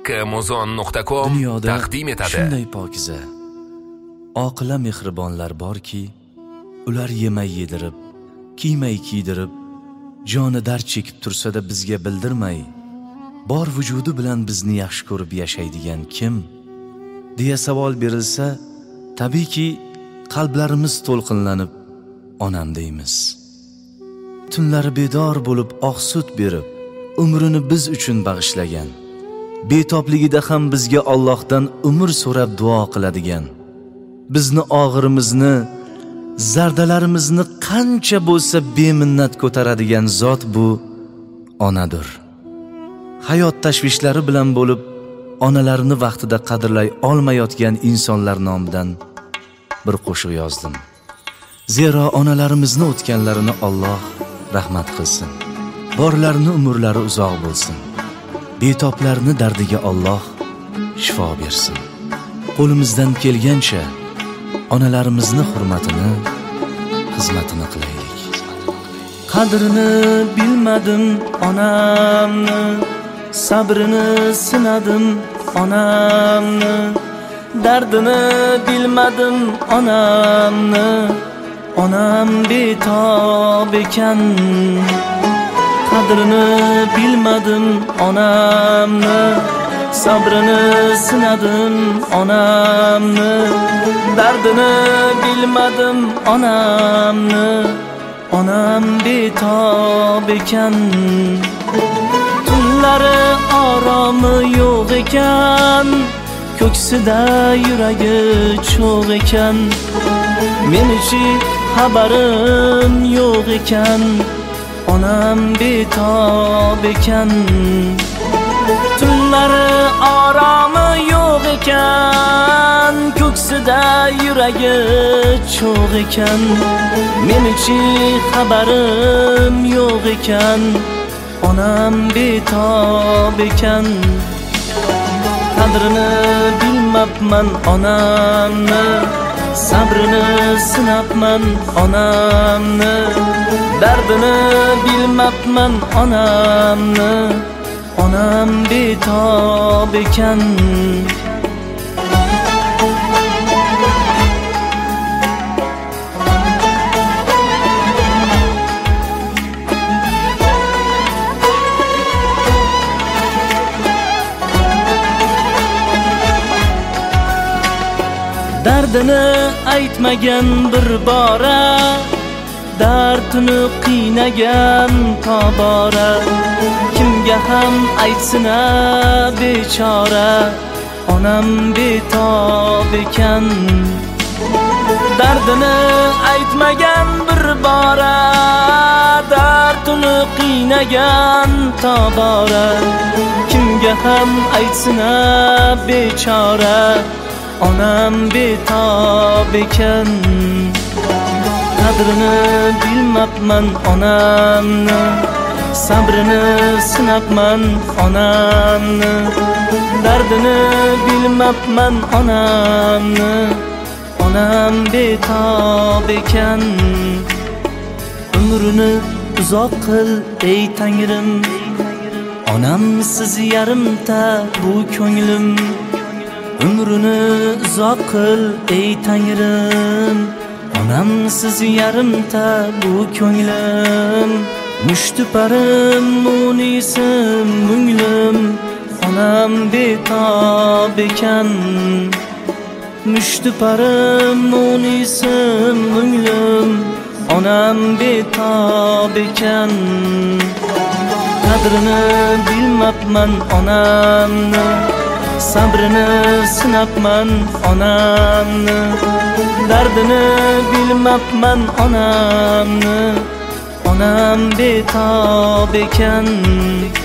kmozon.com taqdim etadi. Shunday pokiza, oqila mehribonlar borki, ular yemay yedirib, kiymay kiydirib, joni dard chekib tursa-da bizga bildirmay, bor vujudi bilan bizni yaxshi ko'rib yashaydigan kim deya savol berilsa, tabiiyki qalblarimiz to'lqinlanib onam deymiz. Tunlari bedor bo'lib oq sut berib, umrini biz uchun bag'ishlagan, betobligida ham bizga Allohdan umr so'rab duo qiladigan, bizni og'irimizni, zardalarimizni qancha bo'lsa beminnat ko'taradigan zot bu onadir. Hayot tashvishlari bilan bo'lib, onalarini vaqtida qadrlay olmayotgan insonlar nomidan bir qo'shiq yozdim. Zero onalarimizni o'tganlarini Alloh rahmat qilsin. Borlarni umrlari uzoq bo'lsin. Betoblarni dardiga Alloh shifo bersin. Qo'limizdan kelgancha onalarimizni hurmatini, xizmatini qilaylik. Qadrini bilmadim onamni, sabrini sinadim onamni, dardini bilmadim onamni, onam betob ekan. Qadrini bilmadim onamni, sabrini sinadim onamni, dardini bilmadim onamni, onam betob ekan. Tunlari oromi yo'q ekan, ko'ksida yuragi cho'g' ekan. Menichi xabarim yo'q ekan, onam betob ekan. Tunlari oromi yo'q ekan, ko'ksida yuragi cho'g' ekan. Menichi xabarim yo'q ekan, onam betob ekan. Qadrini bilmabman onamni, sabrini sinabman onamni, dardini bilmabman onamni, onam betob ekan. Dardini aytmagan bir bora, dardini qiynagan tobora, kimga ham aytsina bechora, onam betob ekan. Dardini aytmagan bir bora, dardini qiynagan tobora, kimga ham aytsina bechora, onam betob ekan. Qadrini bilmabman onamni, sabrini sinabman onamni, dardini bilmabman onamni, onam betob ekan. Umrini uzoq qil ey Tangrim, onamsiz yarimta bu ko'nglim. Umrini uzoq qil ey Tangrim, onamsiz yarimta bu ko'nglim. Mushtiparim munisim munglim, onam betob ekan. Mushtiparim munisim munglim, onam betob ekan. Qadrini bilmabman onamni, sabrini sinabman onamni, dardini bilmabman onamni, onam betob ekan.